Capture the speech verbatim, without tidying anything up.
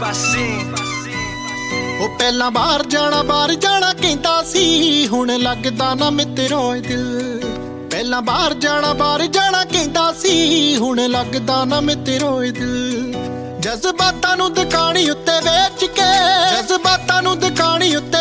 ਉਹ ਪਹਿਲਾਂ ਬਾਹਰ ਜਾਣਾ ਬਾਹਰ ਜਾਣਾ ਕਹਿੰਦਾ ਸੀ, ਹੁਣ ਲੱਗਦਾ ਨਾ ਮਿੱਤਰੋ ਦਿਲ। ਪਹਿਲਾਂ ਬਾਹਰ ਜਾਣਾ ਬਾਹਰ ਜਾਣਾ ਕਹਿੰਦਾ ਸੀ, ਹੁਣ ਲੱਗਦਾ ਨਾ ਮਿੱਤਰੋ ਦਿਲ। ਜਜ਼ਬਾਤਾਂ ਨੂੰ ਦੁਕਾਨੀ ਉੱਤੇ ਵੇਚ ਕੇ, ਜਜ਼ਬਾਤਾਂ ਨੂੰ ਦੁਕਾਨੀ ਉੱਤੇ